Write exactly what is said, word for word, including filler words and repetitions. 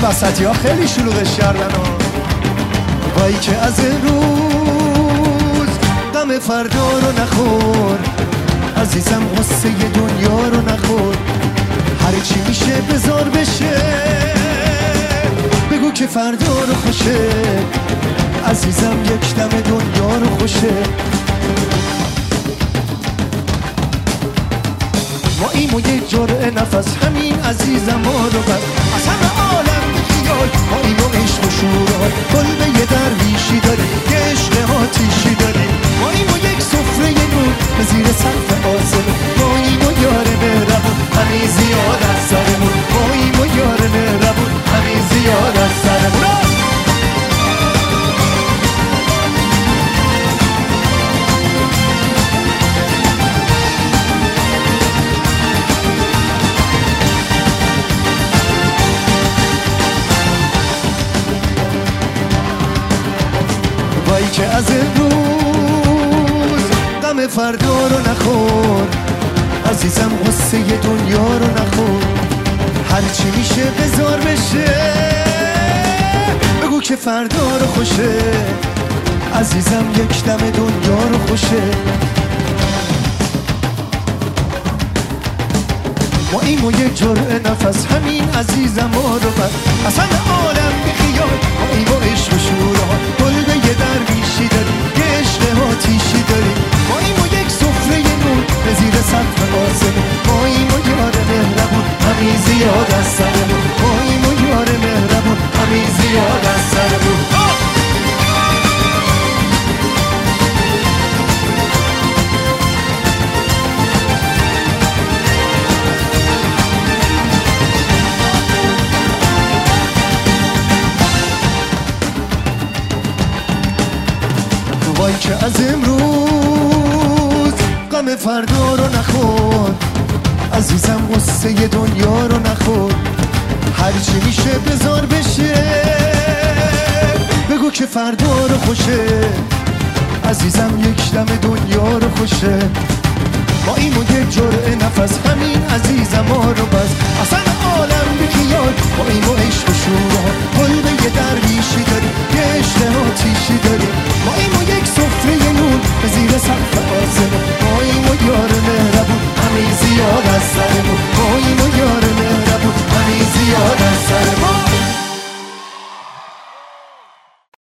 وسطی ها خیلی شلوغش کردن ها. وای که از امروز غم فردا رو نخور عزیزم، غصه دنیا رو نخور. هر چی میشه بذار بشه، بگو که فردا رو خوشه عزیزم، یک دم دنیا رو خوشه. ما این و یک جرعه نفس همین عزیزم ما رو بر از همه عالم بخیال. ما این و عشق و شورای قلب یه درویشی داریم، یه عشق آتیشی داریم. ما این و یک سفره نور به زیر سقف آسمون. ما این و یار مهربون همین زیاد از سرمون. ما این و یار مهربون همین زیاد از سرمون. وای که از امروز غم فردا رو نخور عزیزم، غصه دنیا رو نخور. هر چی میشه بذار بشه، بگو که فردا رو خوشه عزیزم، یک دم دنیا رو خوشه. ما این و یک جرعه نفس همین عزیزم ما رو بر از همه عالم بخیال. ما این و عشق و شورها قلب یه درویشی داریم، یه عشق آتیشی داریم. ما این و یک سفره نور به زیر سقف آسمون. ما این و یار مهربون همین زیاد از سرمون. ما این و یار مهربون همین زیاد از سرمون. وای که از امروز غم فردا رو نخور عزیزم، غصه دنیا رو نخور. هر چی میشه بذار بشه، بگو که فردا رو خوشه عزیزم، یک دم دنیا رو خوشه. ما این و یک جرعه نفس همین عزیزم ما رو بس اصلا عالم بخیال. ما این و عشق و شور